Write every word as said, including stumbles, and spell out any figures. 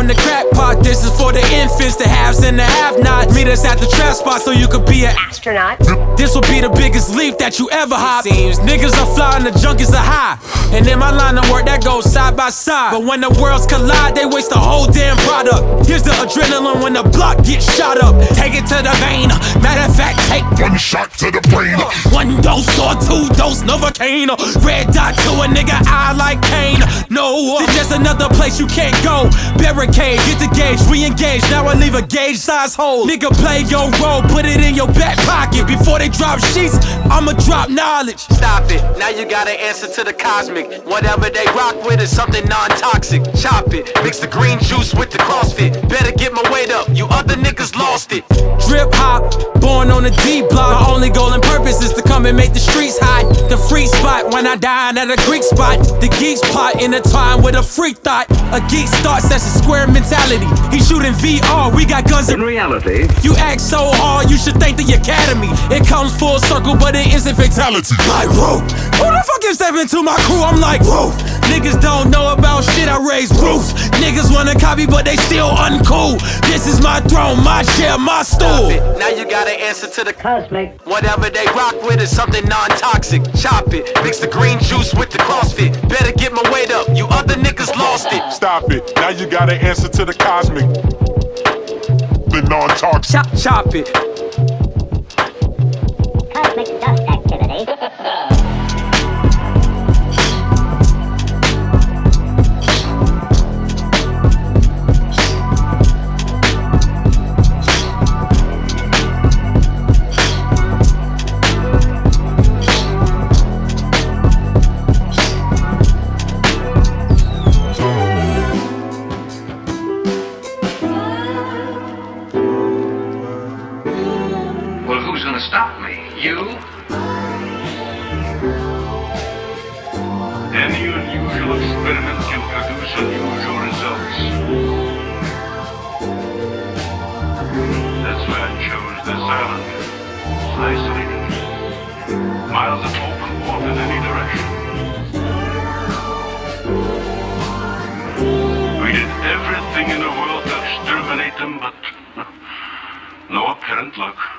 from the crack pot. This is for the infants, the haves and the have-nots. Meet us at the trap spot so you could be an astronaut. This will be the biggest leap that you ever hop. Seems niggas are flying, the junkies are high. And in my line of work, that goes side by side. But when the worlds collide, they waste the whole damn product. Here's the adrenaline when the block gets shot up. Take it to the vein. Matter of fact, take one shot to the brain. One dose or two dose Novocaine. Red dot to a nigga eye like Kane. No, it's just another place you can't go. Barricade, get the gauge, re-engage. Now I leave a gauge size hole. Nigga, play your role, put it in your back pocket. Before they drop sheets, I'ma drop knowledge. Stop it, now you gotta answer to the cosmic. Whatever they rock with is something non-toxic. Chop it, mix the green juice with the CrossFit. Better get my weight up, you other niggas lost it. Drip hop, born on the D block. My only goal and purpose is to come and make the streets hot. The free spot when I dine at a Greek spot. The geeks plot intertwined with a freak thought. A geek starts, that's a square mentality. He shooting V R, we got guns. In reality, you act so hard, you should thank the academy. It comes full circle, but it isn't fatality. Like, whoa, who the fuck is stepping into my crew? I'm like, whoa. Niggas don't know about shit, I raise roofs. Niggas wanna copy, but they still uncool. This is my throne, my chair, my stool. Now you gotta answer to the cosmic. Whatever they rock with is something non-toxic. Chop it, mix the green juice with the CrossFit. Better get my weight up, you other niggas lost it. Stop it, now you gotta answer to the cosmic. The non-toxic. Chop, chop it. Cosmic dust activity. who's gonna stop me? You? Any unusual experiment can produce unusual results. That's why I chose this island. Isolated. Miles of open water in any direction. We did everything in the world to exterminate them, but no apparent luck.